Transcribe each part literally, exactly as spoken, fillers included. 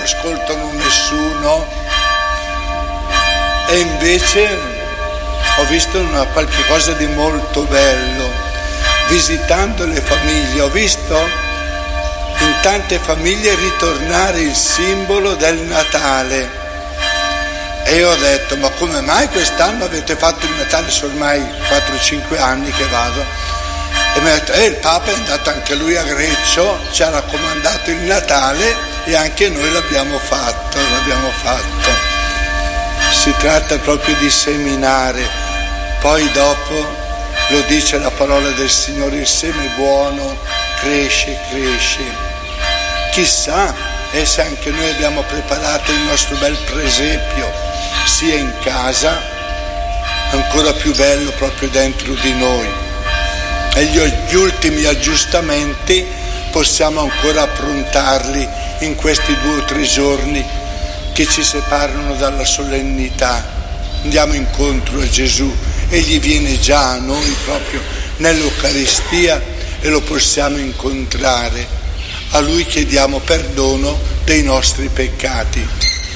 ascoltano nessuno. E invece ho visto una qualche cosa di molto bello, visitando le famiglie, ho visto in tante famiglie ritornare il simbolo del Natale. E io ho detto, ma come mai quest'anno avete fatto il Natale? Sono ormai quattro cinque anni che vado. E mi ha detto, eh, il Papa è andato anche lui a Greccio, ci ha raccomandato il Natale e anche noi l'abbiamo fatto, l'abbiamo fatto. Si tratta proprio di seminare, poi dopo lo dice la parola del Signore, il seme buono cresce, cresce. Chissà e se anche noi abbiamo preparato il nostro bel presepio, sia in casa, ancora più bello proprio dentro di noi. E gli ultimi aggiustamenti possiamo ancora approntarli in questi due o tre giorni che ci separano dalla solennità. Andiamo incontro a Gesù, egli viene già a noi proprio nell'Eucaristia e lo possiamo incontrare. A lui chiediamo perdono dei nostri peccati.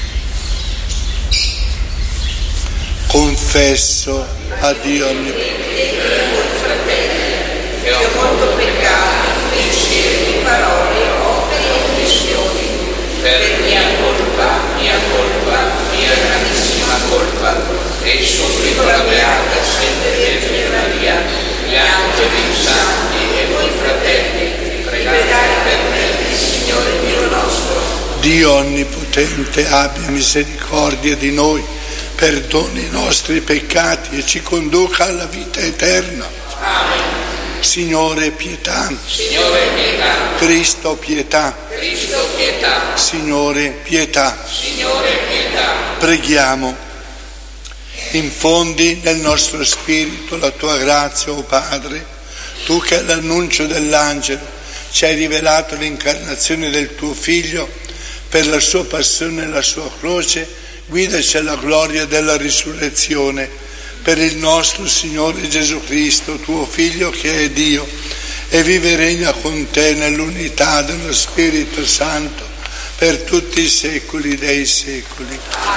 Confesso a Dio onnipotente che ho molto peccato in pensieri, parole, opere e omissioni, per mia colpa, mia colpa, mia grandissima colpa, e supplico la Beata Sempre Vergine Maria, gli angeli, i santi e voi fratelli, di pregare per me, il Signore Dio nostro. Dio onnipotente abbia misericordia di noi, perdoni i nostri peccati e ci conduca alla vita eterna. Amen. Signore pietà. Signore pietà. Cristo pietà. Cristo pietà. Signore pietà. Signore pietà. Preghiamo. Infondi nel nostro spirito la tua grazia, o Padre, tu che all'annuncio dell'angelo ci hai rivelato l'incarnazione del tuo Figlio per la sua passione e la sua croce, guidaci alla gloria della risurrezione per il nostro Signore Gesù Cristo, tuo Figlio che è Dio e vive e regna con te nell'unità dello Spirito Santo per tutti i secoli dei secoli.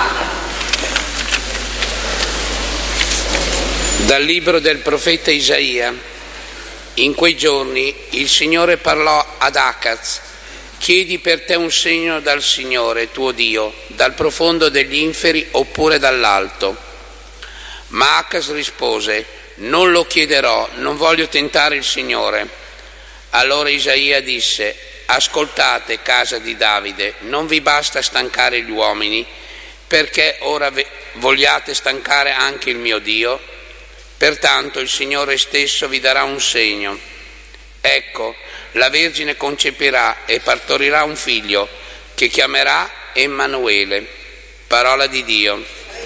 Dal libro del profeta Isaia. In quei giorni il Signore parlò ad Acaz: chiedi per te un segno dal Signore tuo Dio, dal profondo degli inferi oppure dall'alto. Ma Acaz rispose: non lo chiederò, non voglio tentare il Signore. Allora Isaia disse: ascoltate, casa di Davide, non vi basta stancare gli uomini, perché ora vogliate stancare anche il mio Dio? Pertanto il Signore stesso vi darà un segno. Ecco, la Vergine concepirà e partorirà un figlio, che chiamerà Emanuele. Parola di Dio.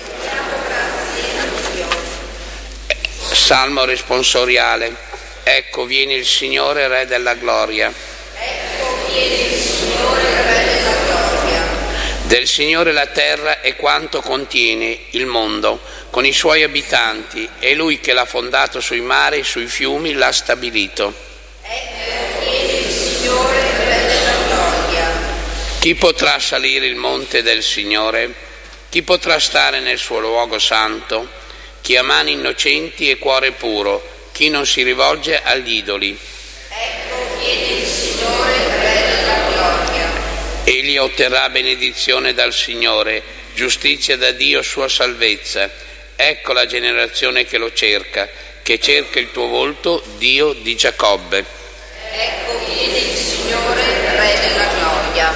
Salmo responsoriale. Ecco viene il Signore Re della gloria. Ecco viene il Signore Re della gloria. Del Signore la terra e quanto contiene, il mondo, con i suoi abitanti, è Lui che l'ha fondato sui mari e sui fiumi l'ha stabilito. Ecco viene il Signore Re della gloria. Chi potrà salire il monte del Signore? Chi potrà stare nel suo luogo santo? Chi ha mani innocenti e cuore puro, chi non si rivolge agli idoli. Ecco viene il Signore Re della gloria. Egli otterrà benedizione dal Signore, giustizia da Dio sua salvezza. Ecco la generazione che lo cerca, che cerca il tuo volto, Dio di Giacobbe. Ecco viene il Signore Re della gloria.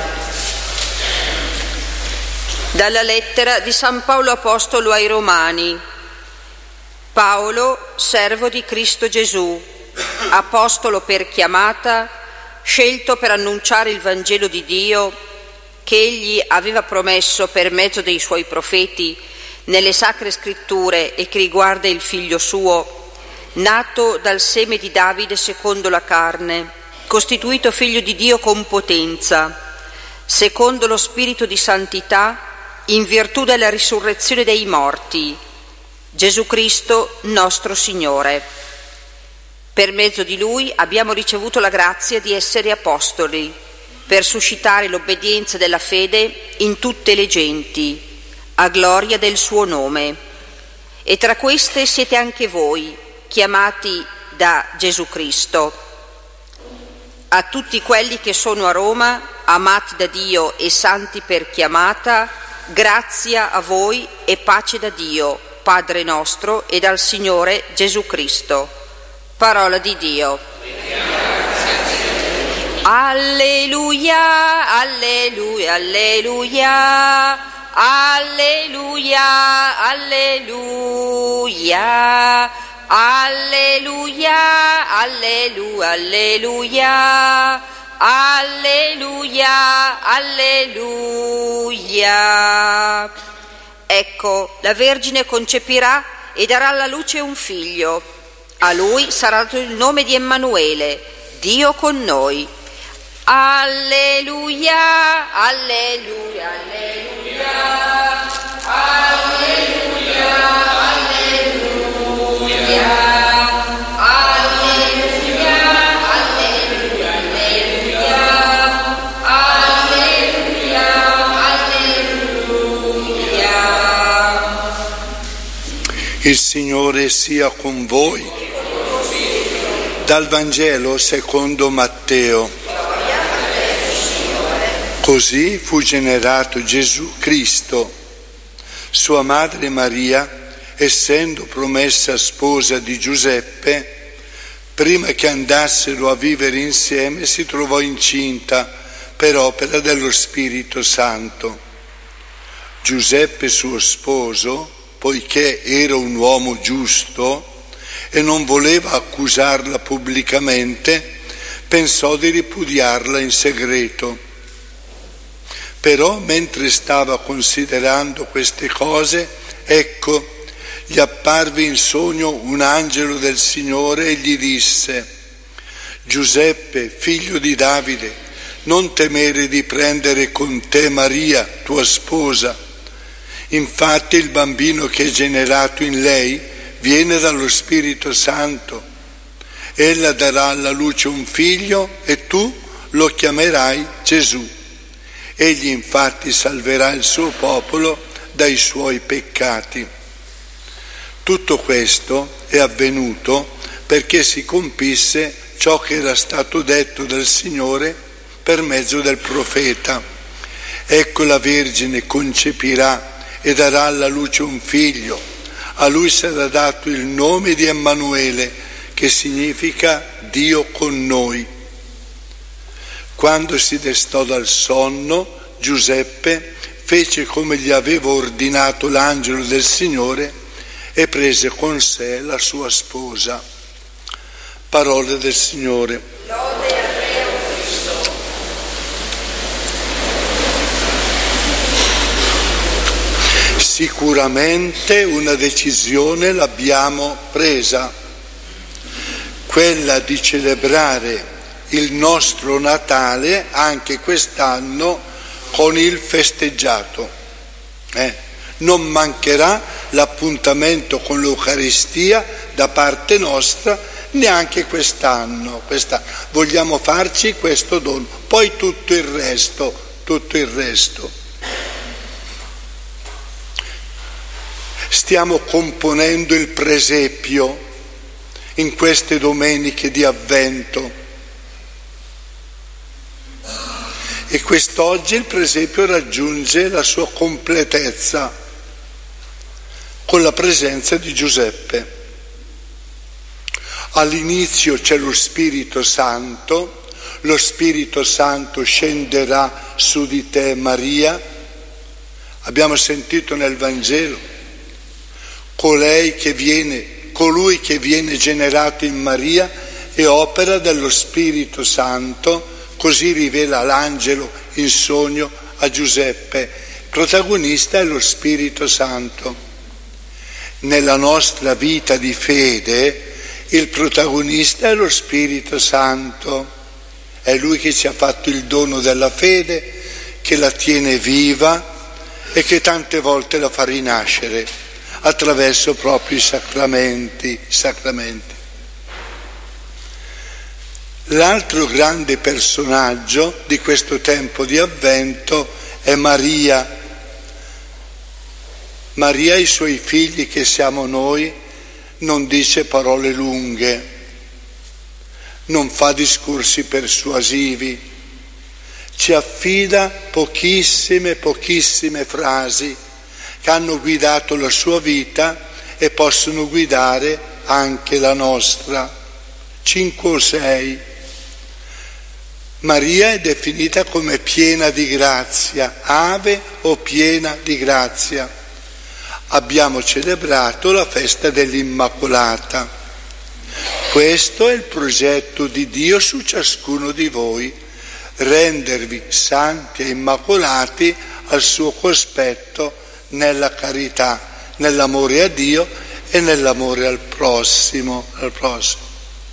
Dalla lettera di San Paolo Apostolo ai Romani. Paolo, servo di Cristo Gesù, apostolo per chiamata, scelto per annunciare il Vangelo di Dio, che egli aveva promesso per mezzo dei suoi profeti nelle sacre scritture e che riguarda il figlio suo, nato dal seme di Davide secondo la carne, costituito figlio di Dio con potenza, secondo lo spirito di santità, in virtù della risurrezione dei morti, Gesù Cristo nostro Signore. Per mezzo di Lui abbiamo ricevuto la grazia di essere apostoli, per suscitare l'obbedienza della fede in tutte le genti, a gloria del suo nome. E tra queste siete anche voi, chiamati da Gesù Cristo. A tutti quelli che sono a Roma, amati da Dio e santi per chiamata, grazia a voi e pace da Dio, Padre nostro, e dal Signore Gesù Cristo. Parola di Dio. Alleluia, alleluia, alleluia, alleluia, alleluia, alleluia, alleluia, alleluia, alleluia, alleluia. Ecco, la Vergine concepirà e darà alla luce un figlio. A lui sarà dato il nome di Emanuele, Dio con noi. Alleluia, alleluia, alleluia, alleluia, alleluia, alleluia, alleluia, alleluia, alleluia. Il Signore sia con voi. Dal Vangelo secondo Matteo. Così fu generato Gesù Cristo. Sua madre Maria, essendo promessa sposa di Giuseppe, prima che andassero a vivere insieme si trovò incinta per opera dello Spirito Santo. Giuseppe, suo sposo, poiché era un uomo giusto e non voleva accusarla pubblicamente, pensò di ripudiarla in segreto. Però mentre stava considerando queste cose, ecco, gli apparve in sogno un angelo del Signore e gli disse: Giuseppe, figlio di Davide, non temere di prendere con te Maria, tua sposa. Infatti il bambino che è generato in lei viene dallo Spirito Santo. Ella darà alla luce un figlio e tu lo chiamerai Gesù. Egli infatti salverà il suo popolo dai suoi peccati. Tutto questo è avvenuto perché si compisse ciò che era stato detto dal Signore per mezzo del profeta. Ecco, la Vergine concepirà e darà alla luce un figlio. A lui sarà dato il nome di Emanuele, che significa Dio con noi. Quando si destò dal sonno, Giuseppe fece come gli aveva ordinato l'angelo del Signore e prese con sé la sua sposa. Parole del Signore. Lode a te, o Cristo. Sicuramente una decisione l'abbiamo presa, quella di celebrare il nostro Natale anche quest'anno con il festeggiato. Eh? Non mancherà l'appuntamento con l'Eucaristia da parte nostra neanche quest'anno. quest'anno. Vogliamo farci questo dono, poi tutto il resto, tutto il resto. Stiamo componendo il presepio in queste domeniche di Avvento. E quest'oggi il presepio raggiunge la sua completezza con la presenza di Giuseppe. All'inizio c'è lo Spirito Santo, lo Spirito Santo scenderà su di te, Maria. Abbiamo sentito nel Vangelo, colei che viene, colui che viene generato in Maria è opera dello Spirito Santo. Così rivela l'angelo in sogno a Giuseppe. Protagonista è lo Spirito Santo. Nella nostra vita di fede il protagonista è lo Spirito Santo. È Lui che ci ha fatto il dono della fede, che la tiene viva e che tante volte la fa rinascere attraverso proprio i sacramenti, i sacramenti. L'altro grande personaggio di questo tempo di Avvento è Maria. Maria ai suoi figli, che siamo noi, non dice parole lunghe, non fa discorsi persuasivi, ci affida pochissime, pochissime frasi che hanno guidato la sua vita e possono guidare anche la nostra, cinque o sei. Maria è definita come piena di grazia, ave o piena di grazia. Abbiamo celebrato la festa dell'Immacolata. Questo è il progetto di Dio su ciascuno di voi, rendervi santi e immacolati al suo cospetto nella carità, nell'amore a Dio e nell'amore al prossimo, al prossimo.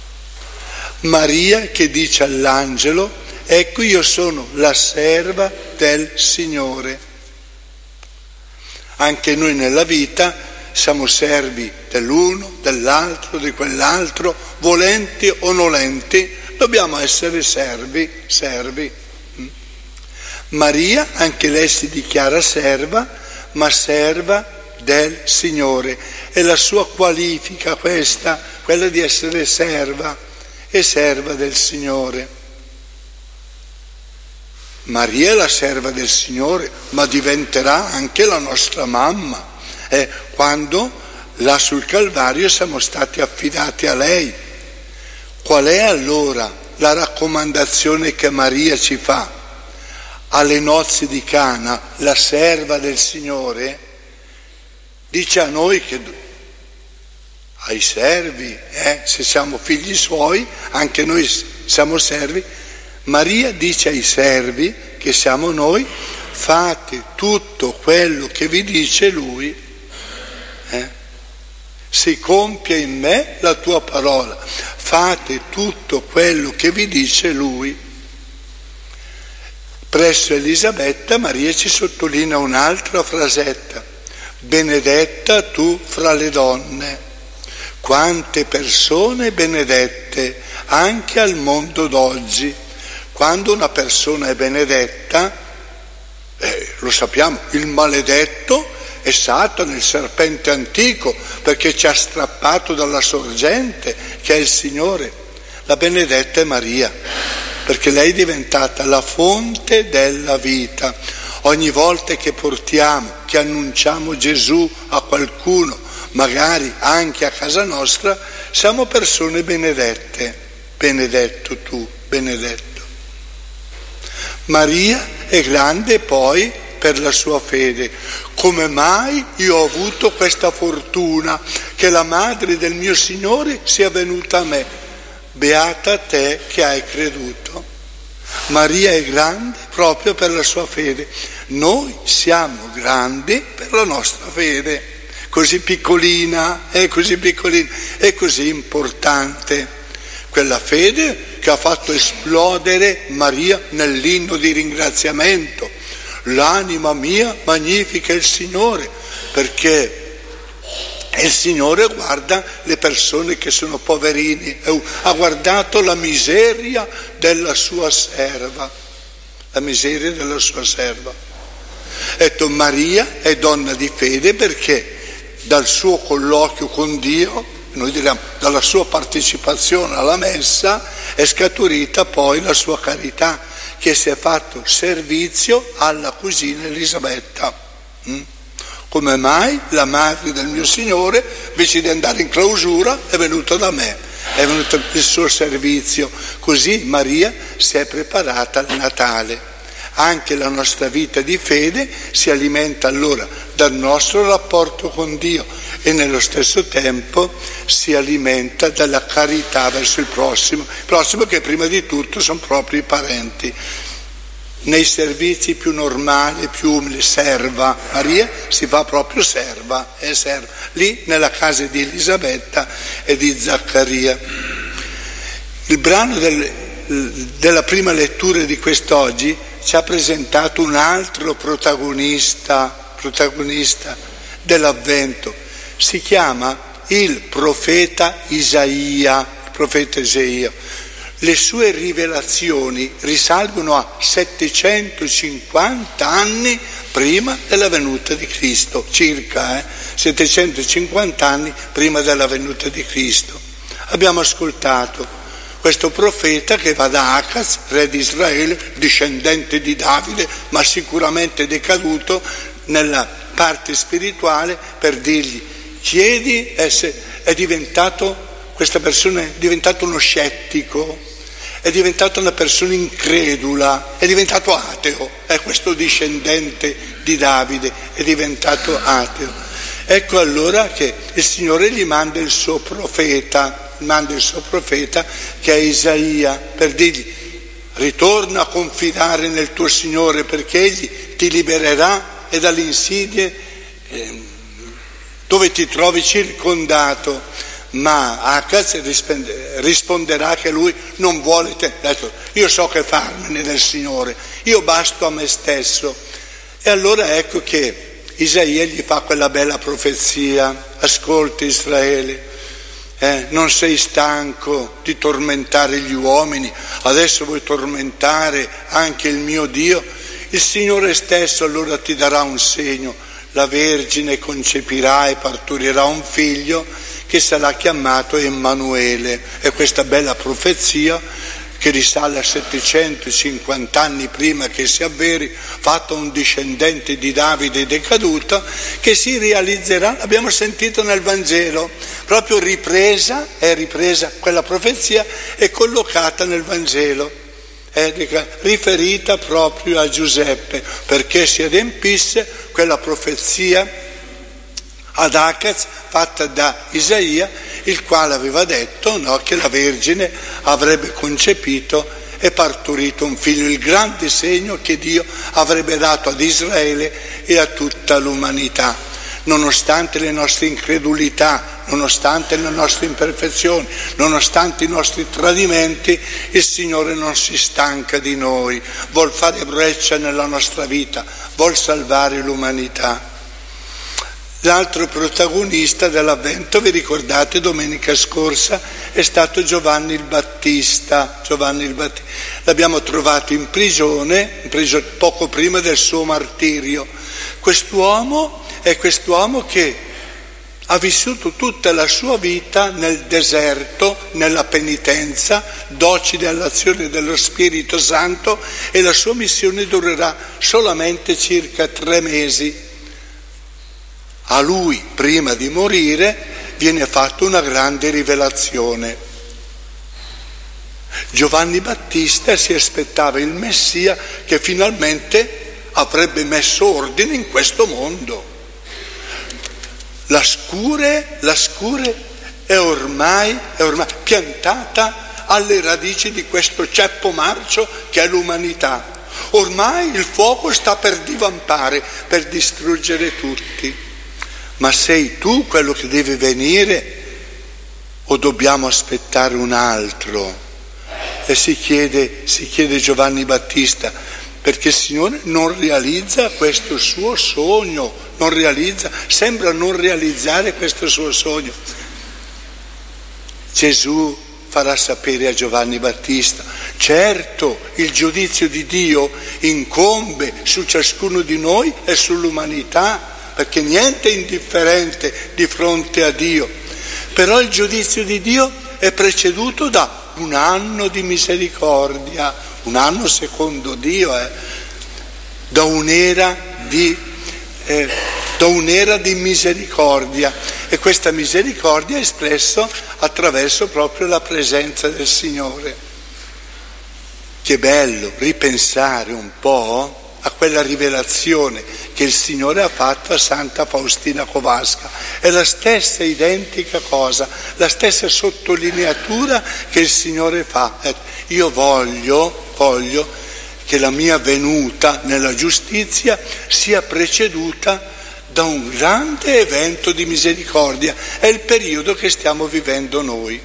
Maria che dice all'angelo: ecco, io sono la serva del Signore. Anche noi nella vita siamo servi dell'uno, dell'altro, di quell'altro, volenti o nolenti, dobbiamo essere servi, servi. Maria, anche lei si dichiara serva, ma serva del Signore. È la sua qualifica questa, quella di essere serva e serva del Signore. Maria è la serva del Signore, ma diventerà anche la nostra mamma, eh, quando là sul Calvario siamo stati affidati a lei. Qual è allora la raccomandazione che Maria ci fa? Alle nozze di Cana, la serva del Signore dice a noi che ai servi, eh, se siamo figli suoi, anche noi siamo servi. Maria dice ai servi, che siamo noi: fate tutto quello che vi dice lui, eh? Si compia in me la tua parola, fate tutto quello che vi dice lui. Presso Elisabetta Maria ci sottolinea un'altra frasetta: benedetta tu fra le donne. Quante persone benedette anche al mondo d'oggi. Quando una persona è benedetta, eh, lo sappiamo, il maledetto è Satana, il serpente antico, perché ci ha strappato dalla sorgente che è il Signore. La benedetta è Maria, perché lei è diventata la fonte della vita. Ogni volta che portiamo, che annunciamo Gesù a qualcuno, magari anche a casa nostra, siamo persone benedette. Benedetto tu, benedetto. Maria è grande poi per la sua fede. Come mai io ho avuto questa fortuna che la madre del mio Signore sia venuta a me? Beata te che hai creduto. Maria è grande proprio per la sua fede. Noi siamo grandi per la nostra fede, così piccolina, è così piccolina, è così importante. Quella fede che ha fatto esplodere Maria nell'inno di ringraziamento. L'anima mia magnifica il Signore, perché il Signore guarda le persone che sono poverini, ha guardato la miseria della sua serva, la miseria della sua serva. Ecco, Maria è donna di fede perché dal suo colloquio con Dio, noi diremmo dalla sua partecipazione alla messa, è scaturita poi la sua carità, che si è fatto servizio alla cugina Elisabetta. Mm? Come mai la madre del mio Signore, invece di andare in clausura, è venuta da me, è venuta il suo servizio. Così Maria si è preparata al Natale. Anche la nostra vita di fede si alimenta allora dal nostro rapporto con Dio e nello stesso tempo si alimenta dalla carità verso il prossimo, il prossimo che prima di tutto sono proprio i parenti. Nei servizi più normali, più umili, serva, Maria si fa proprio serva, è serva, lì nella casa di Elisabetta e di Zaccaria. Il brano del, della prima lettura di quest'oggi ci ha presentato un altro protagonista, protagonista dell'Avvento. Si chiama il profeta Isaia, il profeta Isaia. Le sue rivelazioni risalgono a settecentocinquanta anni prima della venuta di Cristo, circa eh? settecentocinquanta anni prima della venuta di Cristo. Abbiamo ascoltato questo profeta che va da Acaz, re di Israele, discendente di Davide, ma sicuramente decaduto nella parte spirituale, per dirgli: chiedi, è diventato, questa persona è diventato uno scettico, è diventato una persona incredula, è diventato ateo, è questo discendente di Davide, è diventato ateo. Ecco allora che il Signore gli manda il suo profeta, manda il suo profeta che è Isaia, per dirgli: ritorna a confidare nel tuo Signore, perché Egli ti libererà e dalle insidie eh, dove ti trovi circondato. Ma Acaz risponderà che lui non vuole te. Detto, io so che farmene del Signore, io basto a me stesso. E allora ecco che Isaia gli fa quella bella profezia: ascolta Israele, eh, non sei stanco di tormentare gli uomini, adesso vuoi tormentare anche il mio Dio? Il Signore stesso allora ti darà un segno: la Vergine concepirà e partorirà un figlio che sarà chiamato Emanuele. E questa bella profezia, che risale a settecentocinquanta anni prima che si avveri, fatta un discendente di Davide decaduto, che si realizzerà, l'abbiamo sentito nel Vangelo, proprio ripresa, è ripresa quella profezia, è collocata nel Vangelo, è riferita proprio a Giuseppe, perché si adempisse quella profezia ad Acaz fatta da Isaia, il quale aveva detto no, che la Vergine avrebbe concepito e partorito un figlio, il grande segno che Dio avrebbe dato ad Israele e a tutta l'umanità. Nonostante le nostre incredulità, nonostante le nostre imperfezioni, nonostante i nostri tradimenti, il Signore non si stanca di noi, vuol fare breccia nella nostra vita, vuol salvare l'umanità. L'altro protagonista dell'Avvento, vi ricordate, domenica scorsa è stato Giovanni il Battista. Giovanni il Battista. L'abbiamo trovato in prigione, in prigione poco prima del suo martirio. Quest'uomo è quest'uomo che ha vissuto tutta la sua vita nel deserto, nella penitenza, docile all'azione dello Spirito Santo, e la sua missione durerà solamente circa tre mesi. A lui, prima di morire, viene fatta una grande rivelazione. Giovanni Battista si aspettava il Messia che finalmente avrebbe messo ordine in questo mondo. La scure, la scure è ormai, è ormai piantata alle radici di questo ceppo marcio che è l'umanità. Ormai il fuoco sta per divampare, per distruggere tutti. Ma sei tu quello che deve venire o dobbiamo aspettare un altro? E si chiede, si chiede Giovanni Battista, perché il Signore non realizza questo suo sogno, non realizza, sembra non realizzare questo suo sogno. Gesù farà sapere a Giovanni Battista: certo, il giudizio di Dio incombe su ciascuno di noi e sull'umanità, perché niente è indifferente di fronte a Dio, però il giudizio di Dio è preceduto da un anno di misericordia, un anno secondo Dio, eh, da un'era di, eh, da un'era di misericordia, e questa misericordia è espressa attraverso proprio la presenza del Signore. Che bello ripensare un po' a quella rivelazione che il Signore ha fatto a Santa Faustina Kowalska. È la stessa identica cosa, la stessa sottolineatura che il Signore fa. Io voglio, voglio che la mia venuta nella giustizia sia preceduta da un grande evento di misericordia. È il periodo che stiamo vivendo noi.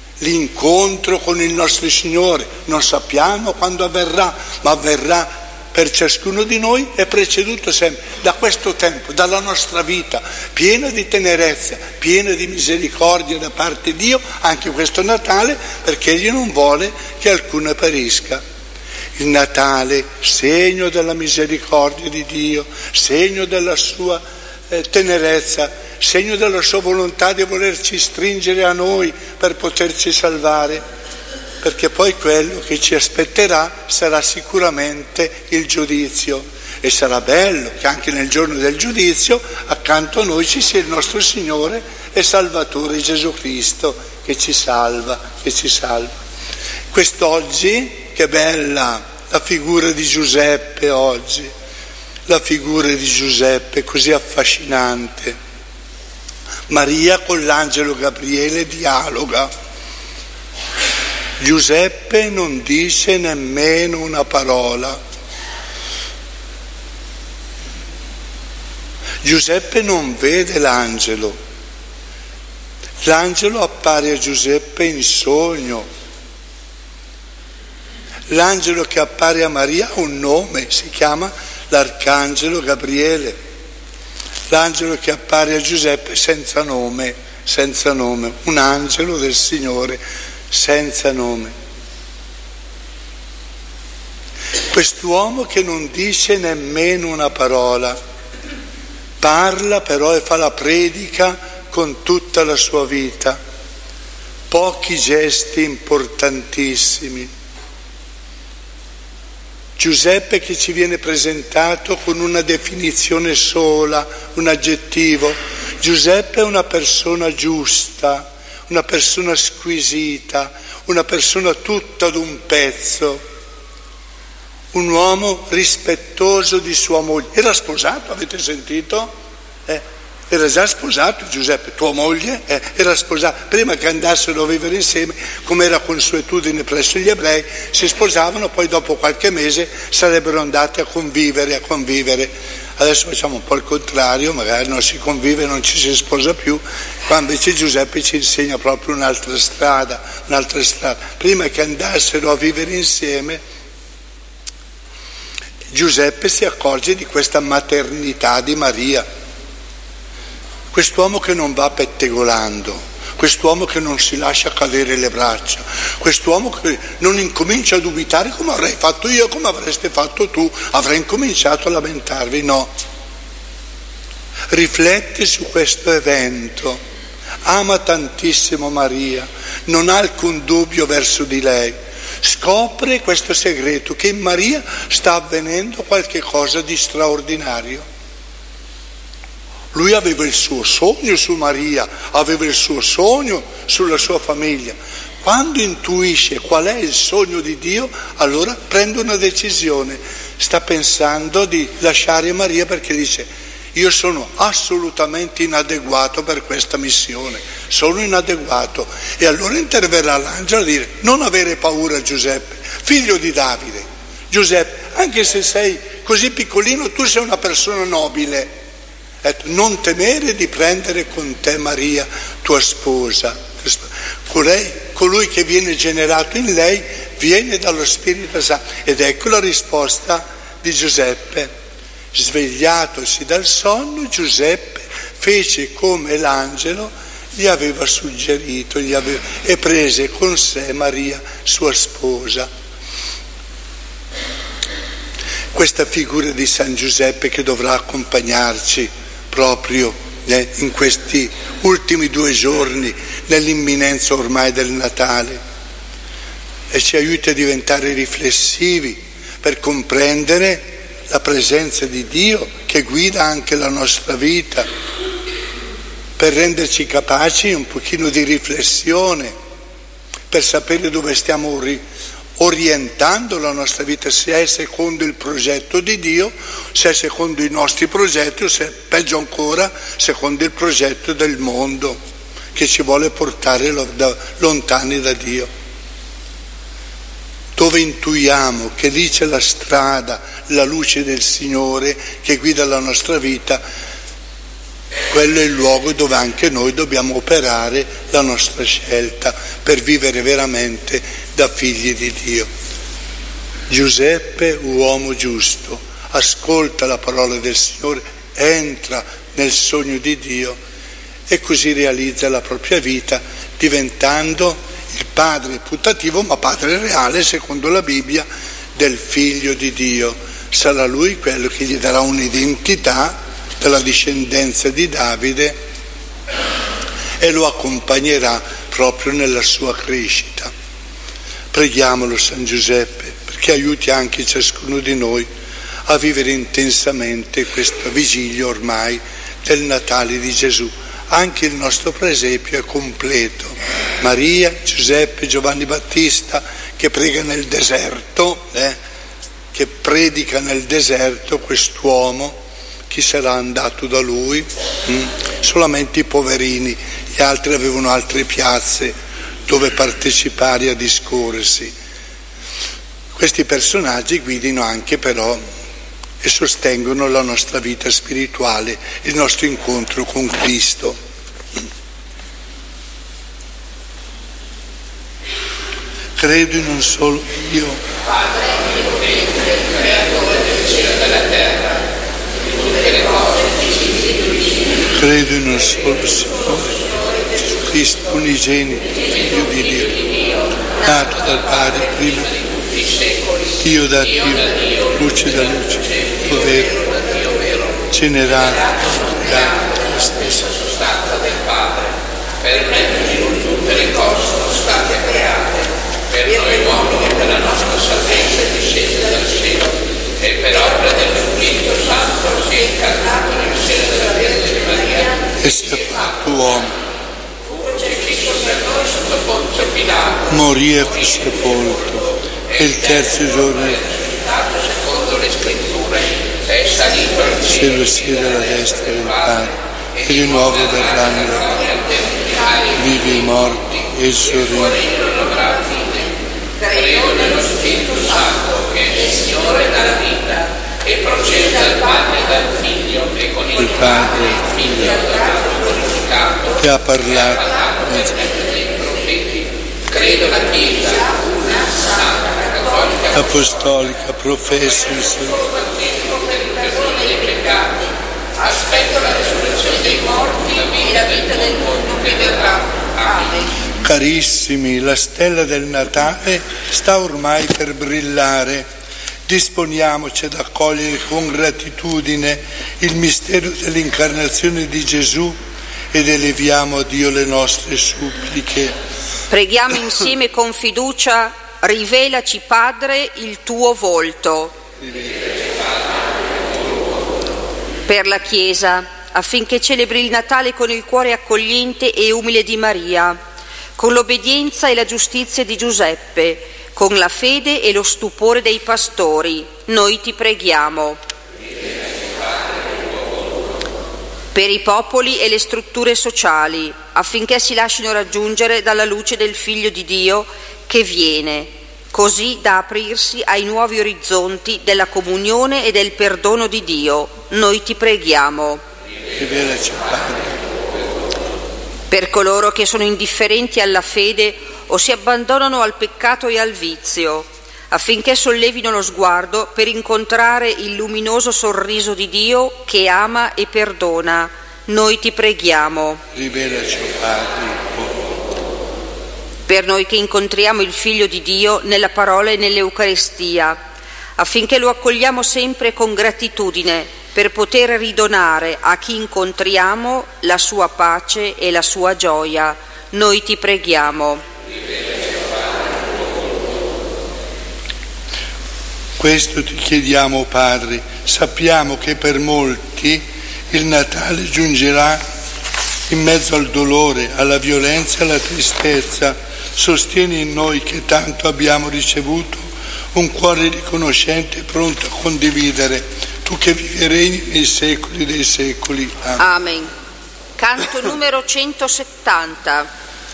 L'incontro con il nostro Signore, non sappiamo quando avverrà, ma avverrà per ciascuno di noi è preceduto sempre da questo tempo, dalla nostra vita, piena di tenerezza, piena di misericordia da parte di Dio, anche questo Natale, perché Egli non vuole che alcuno perisca. Il Natale, segno della misericordia di Dio, segno della sua eh, tenerezza, segno della sua volontà di volerci stringere a noi per poterci salvare, perché poi quello che ci aspetterà sarà sicuramente il giudizio, e sarà bello che anche nel giorno del giudizio accanto a noi ci sia il nostro Signore e Salvatore Gesù Cristo che ci salva, che ci salva. Quest'oggi, che bella la figura di Giuseppe oggi, la figura di Giuseppe così affascinante. Maria con l'angelo Gabriele dialoga. Giuseppe non dice nemmeno una parola. Giuseppe non vede l'angelo. L'angelo appare a Giuseppe in sogno. L'angelo che appare a Maria ha un nome, si chiama l'Arcangelo Gabriele. L'angelo che appare a Giuseppe senza nome, senza nome, un angelo del Signore senza nome. Quest'uomo che non dice nemmeno una parola, parla però e fa la predica con tutta la sua vita, pochi gesti importantissimi. Giuseppe che ci viene presentato con una definizione sola, un aggettivo. Giuseppe è una persona giusta, una persona squisita, una persona tutta d'un pezzo, un uomo rispettoso di sua moglie. Era sposato, avete sentito? Eh, era già sposato Giuseppe, tua moglie eh, era sposata. Prima che andassero a vivere insieme, come era consuetudine presso gli ebrei, si sposavano, poi dopo qualche mese sarebbero andati a convivere, a convivere. Adesso facciamo un po' il contrario, magari non si convive, non ci si sposa più, qua invece Giuseppe ci insegna proprio un'altra strada, un'altra strada. Prima che andassero a vivere insieme, Giuseppe si accorge di questa maternità di Maria, quest'uomo che non va pettegolando, quest'uomo che non si lascia cadere le braccia, quest'uomo che non incomincia a dubitare come avrei fatto io, come avreste fatto tu, avrei incominciato a lamentarvi, no. Riflette su questo evento, ama tantissimo Maria, non ha alcun dubbio verso di lei, scopre questo segreto, che in Maria sta avvenendo qualche cosa di straordinario. Lui aveva il suo sogno su Maria, aveva il suo sogno sulla sua famiglia. Quando intuisce qual è il sogno di Dio, allora prende una decisione. Sta pensando di lasciare Maria perché dice: io sono assolutamente inadeguato per questa missione, sono inadeguato. E allora interverrà l'angelo a dire: non avere paura Giuseppe, figlio di Davide. Giuseppe, anche se sei così piccolino, tu sei una persona nobile. Non temere di prendere con te Maria, tua sposa. Colei, colui che viene generato in lei viene dallo Spirito Santo. Ed ecco la risposta di Giuseppe. Svegliatosi dal sonno, Giuseppe fece come l'angelo gli aveva suggerito, gli aveva, e prese con sé Maria, sua sposa. Questa figura di San Giuseppe che dovrà accompagnarci proprio eh, in questi ultimi due giorni, nell'imminenza ormai del Natale, e ci aiuta a diventare riflessivi per comprendere la presenza di Dio che guida anche la nostra vita, per renderci capaci un pochino di riflessione, per sapere dove stiamo ri- orientando la nostra vita, se è secondo il progetto di Dio, se è secondo i nostri progetti, o se è, peggio ancora, secondo il progetto del mondo che ci vuole portare lontani da Dio. Dove intuiamo che lì c'è la strada, la luce del Signore che guida la nostra vita, quello è il luogo dove anche noi dobbiamo operare la nostra scelta per vivere veramente da figli di Dio. Giuseppe, uomo giusto, ascolta la parola del Signore, entra nel sogno di Dio e così realizza la propria vita, diventando il padre putativo, ma padre reale, secondo la Bibbia, del figlio di Dio. Sarà lui quello che gli darà un'identità della discendenza di Davide e lo accompagnerà proprio nella sua crescita. Preghiamolo San Giuseppe perché aiuti anche ciascuno di noi a vivere intensamente questa vigilia ormai del Natale di Gesù. Anche il nostro presepio è completo. Maria, Giuseppe, Giovanni Battista che prega nel deserto, eh, che predica nel deserto quest'uomo, chi sarà andato da lui? Mm? Solamente i poverini, gli altri avevano altre piazze dove partecipare a discorsi. Questi personaggi guidino anche però e sostengono la nostra vita spirituale, il nostro incontro con Cristo. Credo in un solo Dio, Padre onnipotente, creatore del cielo e della terra, di tutte le cose visibili e invisibili. credo in un solo Signore, Gesù Cristo, unigenito, Figlio di Dio, nato dal Padre prima di tutti i secoli, Dio da Dio, luce da luce, Dio vero, generato, creato, la stessa sostanza del Padre, per mezzo di lui tutte le cose sono state create, per noi uomini e per la nostra salvezza è disceso dal cielo, e per opera dello Spirito Santo si è incarnato nel seno della Vergine Maria e si è fatto uomo, fu crocifisso per noi sotto Ponzio Pilato, morì e fu sepolto, e il terzo giorno risuscitato secondo le scritture, è salito al se cielo lo siede alla destra del Padre, e di nuovo verrà nella gloria, vivi i morti e sorride. Credo nello Spirito Santo che è il Signore dalla vita e procede dal Padre e dal Figlio e con il Padre il Figlio adorato e glorificato Che ha parlato dei profeti. Credo la Chiesa una, santa, cattolica, apostolica, professa in sé. battesimo per il perdono dei peccati. Aspetto la risurrezione dei morti e la vita del mondo che verrà. Amen. Carissimi, la stella del Natale sta ormai per brillare. Disponiamoci ad accogliere con gratitudine il mistero dell'incarnazione di Gesù ed eleviamo a Dio le nostre suppliche. Preghiamo insieme con fiducia: rivelaci, Padre, il tuo volto. Per la Chiesa, affinché celebri il Natale con il cuore accogliente e umile di Maria, con l'obbedienza e la giustizia di Giuseppe, con la fede e lo stupore dei pastori, noi ti preghiamo. Per i popoli e le strutture sociali, affinché si lasciino raggiungere dalla luce del Figlio di Dio che viene, così da aprirsi ai nuovi orizzonti della comunione e del perdono di Dio, noi ti preghiamo. Rivelaci, Padre. Per coloro che sono indifferenti alla fede o si abbandonano al peccato e al vizio, affinché sollevino lo sguardo per incontrare il luminoso sorriso di Dio che ama e perdona, noi ti preghiamo. Rivelaci, Padre. Per noi che incontriamo il Figlio di Dio nella parola e nell'Eucaristia, affinché lo accogliamo sempre con gratitudine, per poter ridonare a chi incontriamo la sua pace e la sua gioia. Noi ti preghiamo. Questo ti chiediamo, Padre. Sappiamo che per molti il Natale giungerà in mezzo al dolore, alla violenza e alla tristezza. Sostieni in noi che tanto abbiamo ricevuto un cuore riconoscente e pronto a condividere. Tu che vivi e regni nei secoli dei secoli. Amen. Amen. Canto numero centosettanta.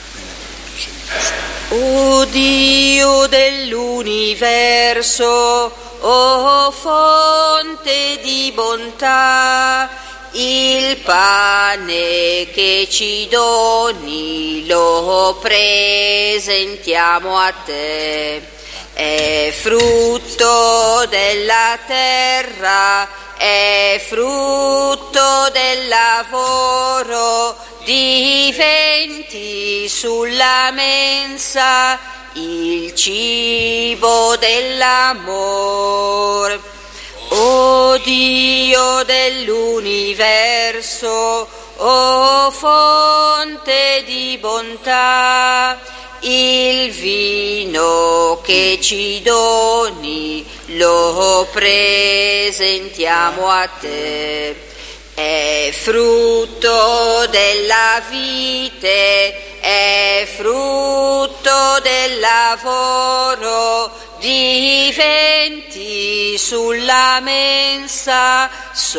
O Dio dell'universo, o fonte di bontà, il pane che ci doni lo presentiamo a te. è frutto della terra, è frutto del lavoro, diventi sulla mensa il cibo dell'amor. O Dio dell'universo, o fonte di bontà, il vino che ci doni lo presentiamo a te. È frutto della vite, è frutto del lavoro, diventi sulla mensa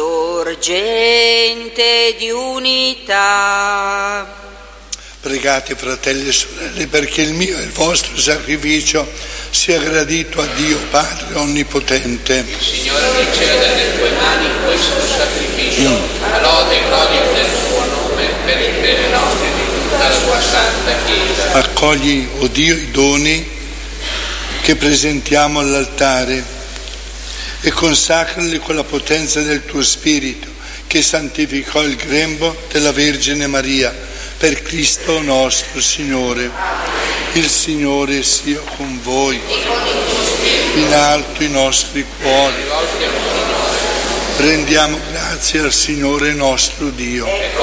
sorgente di unità. Pregate, fratelli e sorelle, perché il mio e il vostro sacrificio sia gradito a Dio Padre Onnipotente. Il Signore riceva dalle tue mani questo sacrificio, mm. a lode e gloria del suo nome, per il bene nostro e di tutta la sua santa Chiesa. Accogli, o Dio, i doni che presentiamo all'altare e consacrali con la potenza del tuo Spirito, che santificò il grembo della Vergine Maria, per Cristo nostro Signore. Il Signore sia con voi, in alto i nostri cuori. Rendiamo grazie al Signore nostro Dio.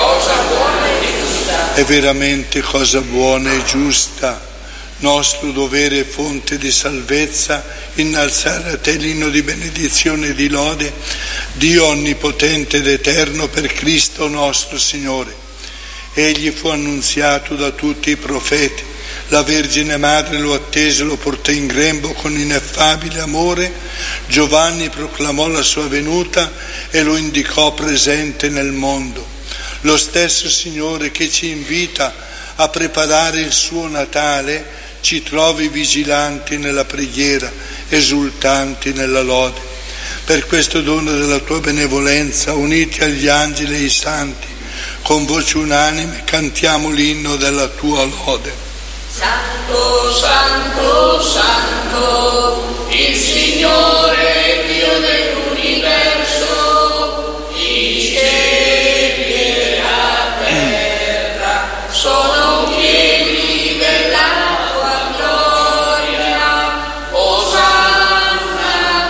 È veramente cosa buona e giusta, nostro dovere e fonte di salvezza, innalzare a te l'inno di benedizione e di lode, Dio onnipotente ed eterno, per Cristo nostro Signore. Egli fu annunziato da tutti i profeti, la Vergine Madre lo attese, lo portò in grembo con ineffabile amore, Giovanni proclamò la sua venuta e lo indicò presente nel mondo. Lo stesso Signore che ci invita a preparare il suo Natale ci trovi vigilanti nella preghiera, esultanti nella lode. Per questo dono della tua benevolenza, uniti agli angeli e ai santi, con voce unanime cantiamo l'inno della tua lode. Santo, santo, santo, il Signore Dio dell'universo, i cieli e la terra sono pieni della tua gloria. Osanna,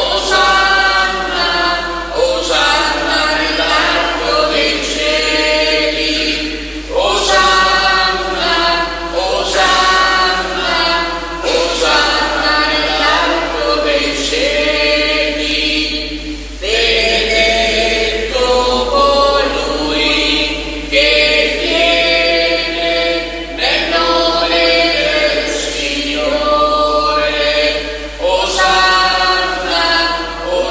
Osanna, Osanna nell'alto dei cieli. Osanna, Osanna, Osanna nell'alto dei cieli. Benedetto colui che viene nel nome del Signore. Osanna,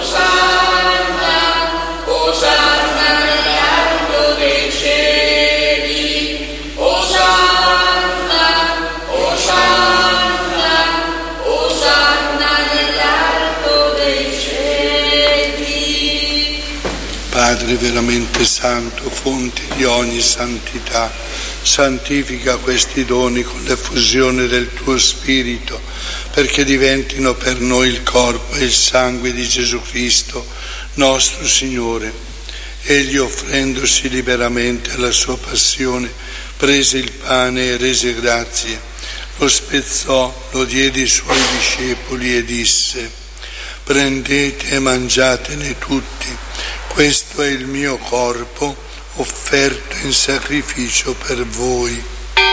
Osanna, Osanna nell'alto dei cieli. Osanna, Osanna, Osanna nell'alto dei cieli. Padre veramente santo, fonte di ogni santità, santifica questi doni con l'effusione del tuo Spirito, perché diventino per noi il corpo e il sangue di Gesù Cristo, nostro Signore. Egli, offrendosi liberamente alla sua passione, prese il pane e rese grazie, lo spezzò, lo diede ai suoi discepoli e disse: prendete e mangiatene tutti, questo è il mio corpo offerto in sacrificio per voi.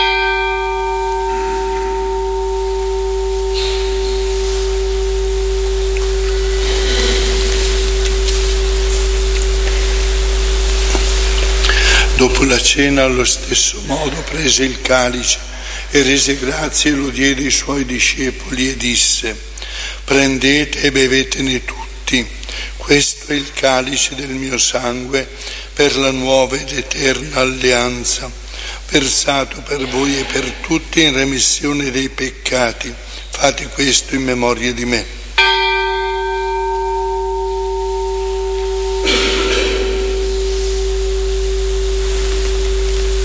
Dopo la cena, allo stesso modo, prese il calice e rese grazie e lo diede ai suoi discepoli e disse: prendete e bevetene tutti, questo è il calice del mio sangue per la nuova ed eterna alleanza, versato per voi e per tutti in remissione dei peccati. Fate questo in memoria di me.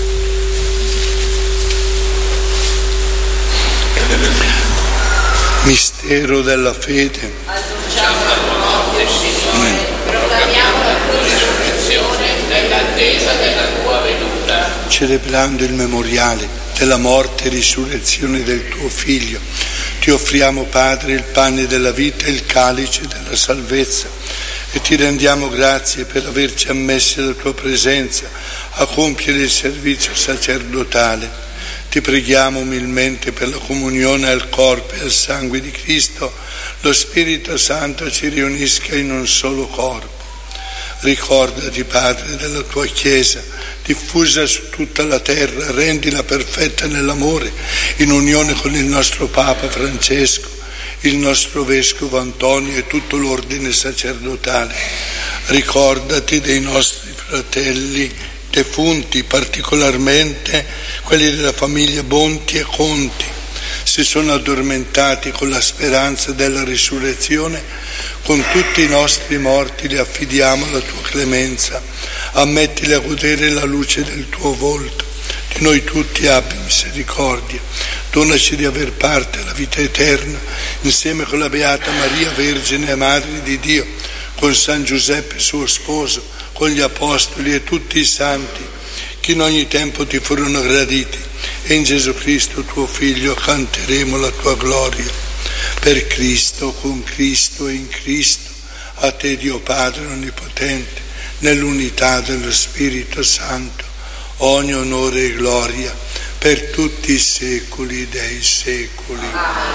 Mi Mistero della fede. Annunciamo la tua morte, Signore, mm. proclamiamo la tua risurrezione nell'attesa della tua venuta. Celebrando il memoriale della morte e risurrezione del tuo Figlio, ti offriamo, Padre, il pane della vita e il calice della salvezza e ti rendiamo grazie per averci ammessi alla tua presenza a compiere il servizio sacerdotale. Ti preghiamo umilmente per la comunione al corpo e al sangue di Cristo, lo Spirito Santo ci riunisca in un solo corpo. Ricordati, Padre, della tua Chiesa, diffusa su tutta la terra, rendila perfetta nell'amore, in unione con il nostro Papa Francesco, il nostro Vescovo Antonio e tutto l'ordine sacerdotale. Ricordati dei nostri fratelli defunti, particolarmente quelli della famiglia Bonti e Conti. Si sono addormentati con la speranza della risurrezione. Con tutti i nostri morti li affidiamo alla tua clemenza. Ammettili a godere la luce del tuo volto. Di noi tutti abbi misericordia. Donaci di aver parte alla vita eterna insieme con la Beata Maria, Vergine e Madre di Dio, con San Giuseppe suo sposo, con gli Apostoli e tutti i santi che in ogni tempo ti furono graditi, e in Gesù Cristo tuo Figlio canteremo la tua gloria. Per Cristo, con Cristo e in Cristo, a te Dio Padre Onnipotente, nell'unità dello Spirito Santo, ogni onore e gloria per tutti i secoli dei secoli.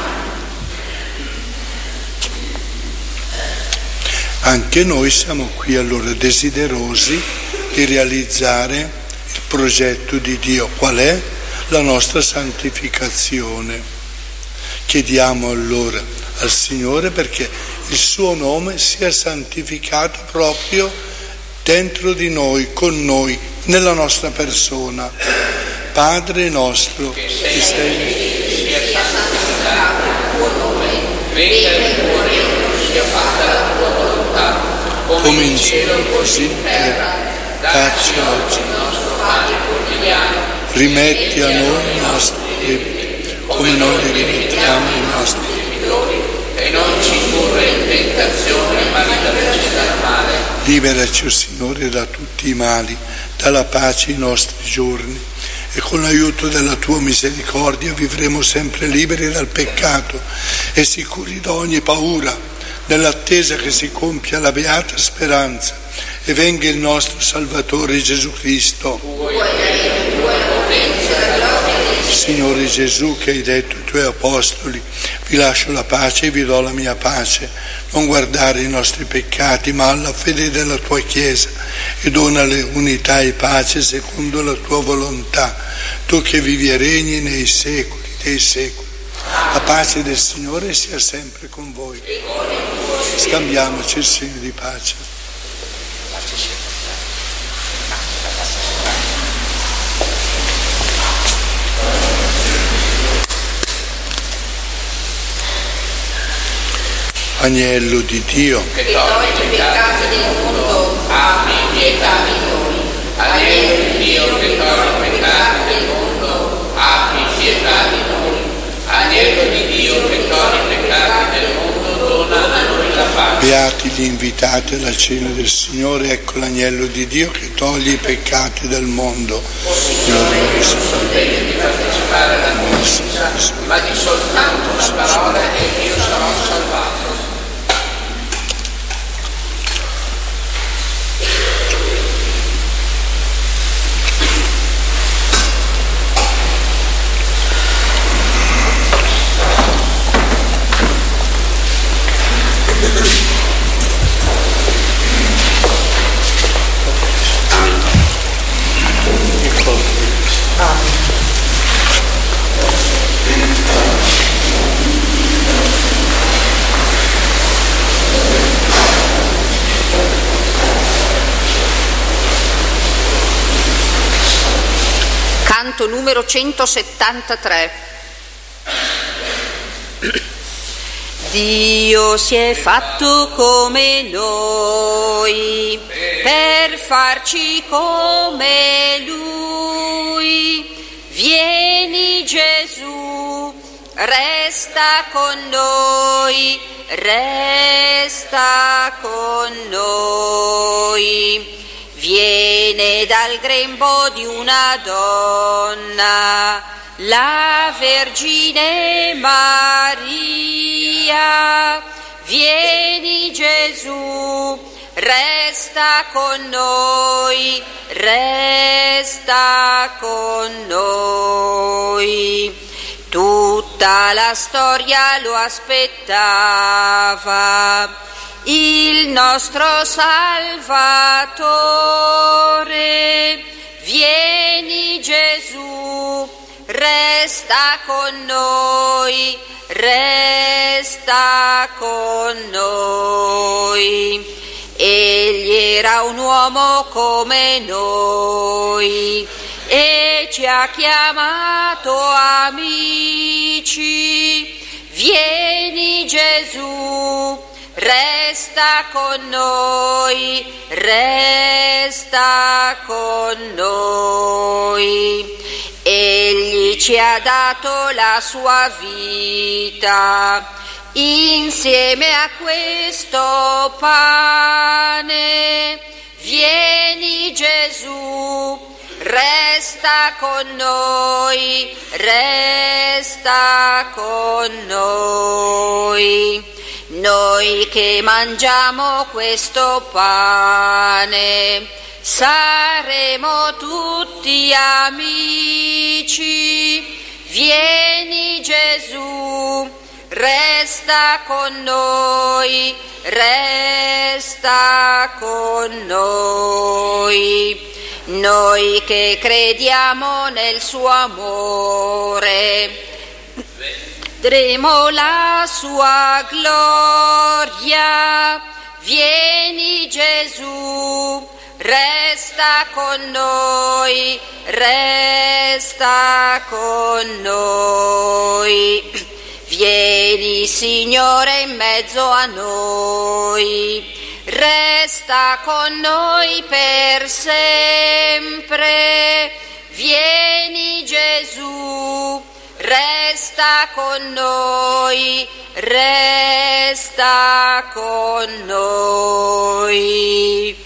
Anche noi siamo qui allora desiderosi di realizzare il progetto di Dio. Qual è? La nostra santificazione. Chiediamo allora al Signore perché il suo nome sia santificato proprio dentro di noi, con noi, nella nostra persona. Padre nostro, che sei nei cieli, sia santificato il tuo nome, venga il tuo regno, sia fatta la tua volontà, come in cielo così in terra. Dacci oggi il nostro pane quotidiano, rimetti a noi i nostri debiti, come noi li rimettiamo ai nostri debitori, e non ci indurre in tentazione, ma liberaci dal male. Liberaci, o Signore, da tutti i mali, dalla pace i nostri giorni, e con l'aiuto della tua misericordia vivremo sempre liberi dal peccato e sicuri da ogni paura, nell'attesa che si compia la beata speranza e venga il nostro Salvatore Gesù Cristo. Signore Gesù, che hai detto ai tuoi apostoli: vi lascio la pace e vi do la mia pace, non guardare i nostri peccati ma alla fede della tua Chiesa, e donale unità e pace secondo la tua volontà, tu che vivi e regni nei secoli dei secoli. La pace del Signore sia sempre con voi. Scambiamoci il segno di pace. Agnello di Dio, che toglie i peccati del mondo, abbi pietà di noi. Agnello di Dio, che toglie i peccati del mondo, abbi pietà di noi. Agnello di Dio, che toglie i peccati del mondo, dona a noi la pace. Beati gli invitati alla cena del Signore, ecco l'agnello di Dio che toglie i peccati del mondo. O Signore, io sono degno di partecipare alla tua messa, ma di soltanto una parola e io sarò salvato. Canto numero centosettantatré. Dio si è fatto come noi per farci come Lui. Vieni Gesù, resta con noi, resta con noi. Viene dal grembo di una donna, la Vergine Maria. Vieni Gesù, resta con noi, resta con noi. Tutta la storia lo aspettava, il nostro Salvatore. Vieni Gesù, resta con noi, resta con noi. Egli era un uomo come noi e ci ha chiamato amici. Vieni Gesù, resta con noi, resta con noi. Egli ci ha dato la sua vita insieme a questo pane. Vieni Gesù, resta con noi, resta con noi. Noi che mangiamo questo pane saremo tutti amici. Vieni Gesù, resta con noi, resta con noi. Noi che crediamo nel suo amore, vedremo la sua gloria. Vieni Gesù, resta con noi, resta con noi. Vieni Signore in mezzo a noi, resta con noi per sempre. Vieni Gesù, resta con noi, resta con noi.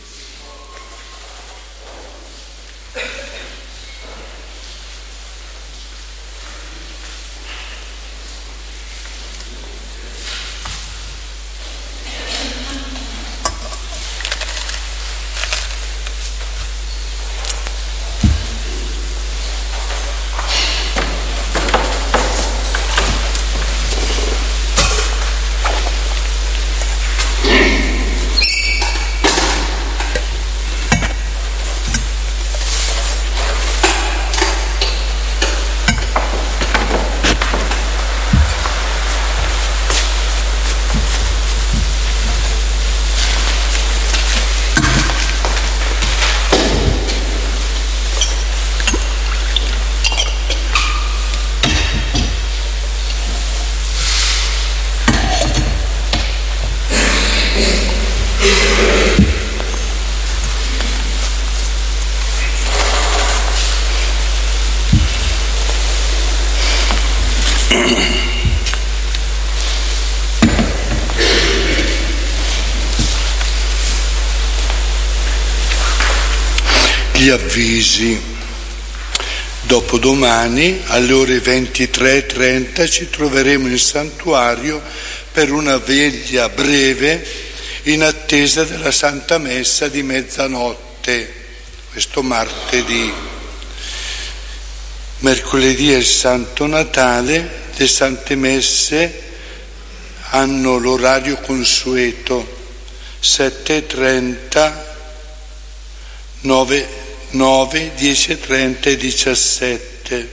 Gli avvisi: dopodomani alle ore ventitré e trenta ci troveremo in santuario per una veglia breve in attesa della Santa Messa di mezzanotte, questo martedì. Mercoledì è il Santo Natale, le Sante Messe hanno l'orario consueto, sette e trenta, nove, dieci e trenta e diciassette.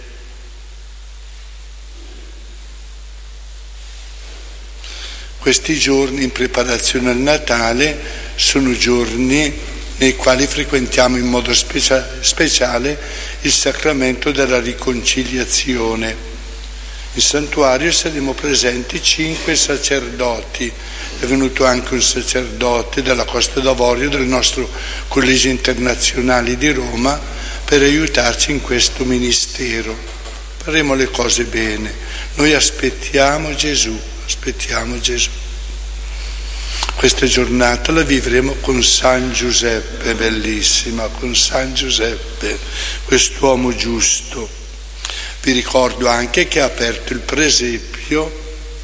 Questi giorni in preparazione al Natale sono giorni nei quali frequentiamo in modo specia- speciale il sacramento della riconciliazione. In santuario saremo presenti cinque sacerdoti. È venuto anche un sacerdote della Costa d'Avorio del nostro Collegio Internazionale di Roma per aiutarci in questo ministero. Faremo le cose bene, Noi aspettiamo Gesù, aspettiamo Gesù. Questa giornata la vivremo con San Giuseppe, bellissima, con San Giuseppe, quest'uomo giusto. Vi ricordo anche che ha aperto il presepio,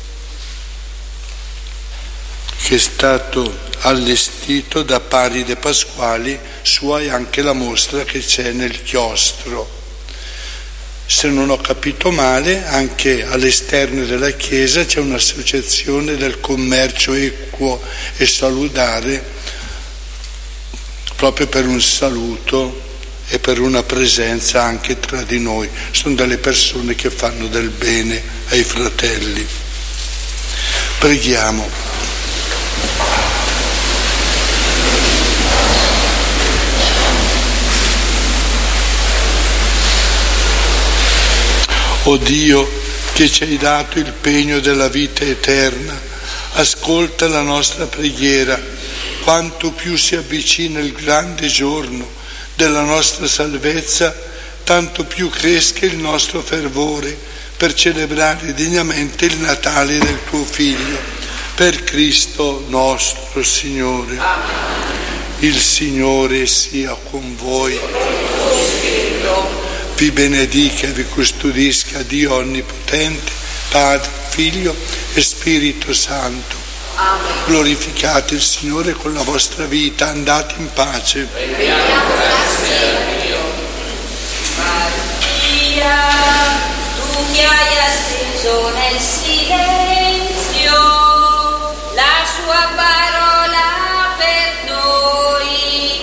che è stato allestito da Paride Pasquali, suoi anche la mostra che c'è nel chiostro. Se non ho capito male, anche all'esterno della chiesa c'è un'associazione del commercio equo e salutare, proprio per un saluto e per una presenza anche tra di noi. Sono delle persone che fanno del bene ai fratelli. Preghiamo. O Dio, che ci hai dato il pegno della vita eterna, ascolta la nostra preghiera. Quanto più si avvicina il grande giorno della nostra salvezza, tanto più cresca il nostro fervore per celebrare degnamente il Natale del tuo Figlio. Per Cristo nostro Signore. Il Signore sia con voi. Vi benedica e vi custodisca Dio Onnipotente, Padre, Figlio e Spirito Santo. Amen. Glorificate il Signore con la vostra vita, andate in pace. Maria, tu che hai atteso nel silenzio la sua parola per noi,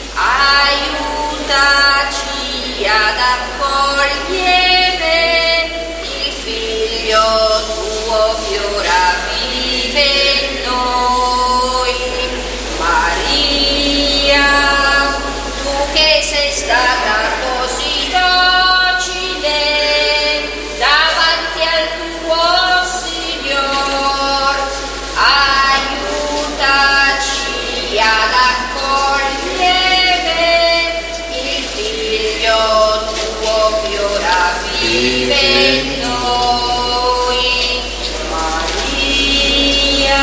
aiutaci ad accogliere il Figlio tuo che ora vive in noi. Maria, tu che sei stata così docile davanti al tuo Signor, aiutaci ad accogliere il Figlio tuo che ora vive in noi. Maria.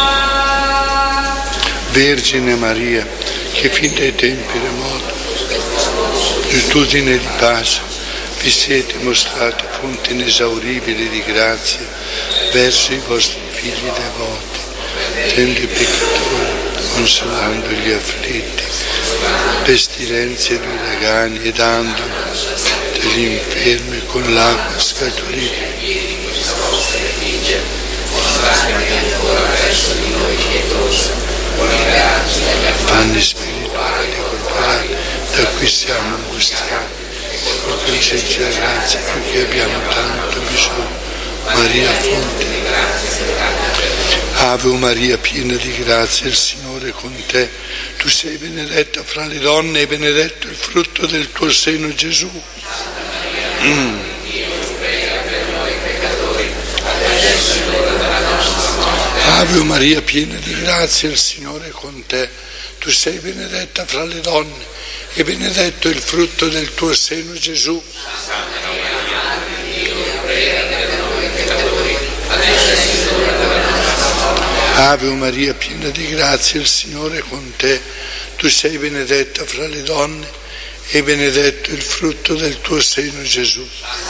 Vergine Maria, che fin dai tempi remoti, virtudine di pace, vi siete mostrate fonte inesauribile di grazia verso i vostri figli devoti, tende i peccatori, consolando gli afflitti, pestilenze di uragani e dando degli infermi con l'acqua scaturita. Fanni spirituali corporali da cui siamo angustiati, concedci la grazia perché abbiamo tanto bisogno. Maria fonte di grazia. Ave Maria piena di grazia, il Signore è con te. Tu sei benedetta fra le donne e benedetto il frutto del tuo seno, Gesù. Mm. Ave Maria piena di grazia, il Signore è con te. Tu sei benedetta fra le donne e benedetto il frutto del tuo seno, Gesù. Ave Maria piena di grazia, il Signore è con te. Tu sei benedetta fra le donne e benedetto il frutto del tuo seno, Gesù.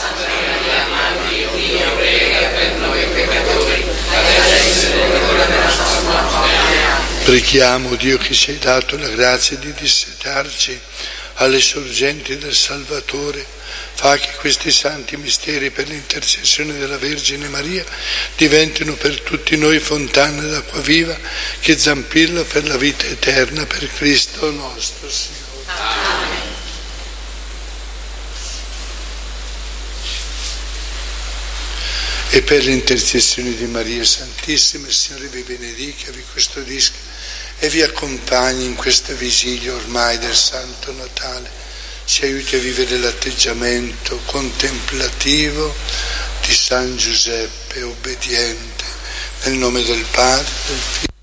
Preghiamo, Dio, che ci hai dato la grazia di dissetarci alle sorgenti del Salvatore. Fa che questi santi misteri, per l'intercessione della Vergine Maria, diventino per tutti noi fontana d'acqua viva che zampilla per la vita eterna, per Cristo nostro Signore. Amen. E per l'intercessione di Maria Santissima, il Signore vi benedica, vi custodisca e vi accompagni in questa vigilia ormai del Santo Natale. Ci aiuti a vivere l'atteggiamento contemplativo di San Giuseppe, obbediente, nel nome del Padre, del Figlio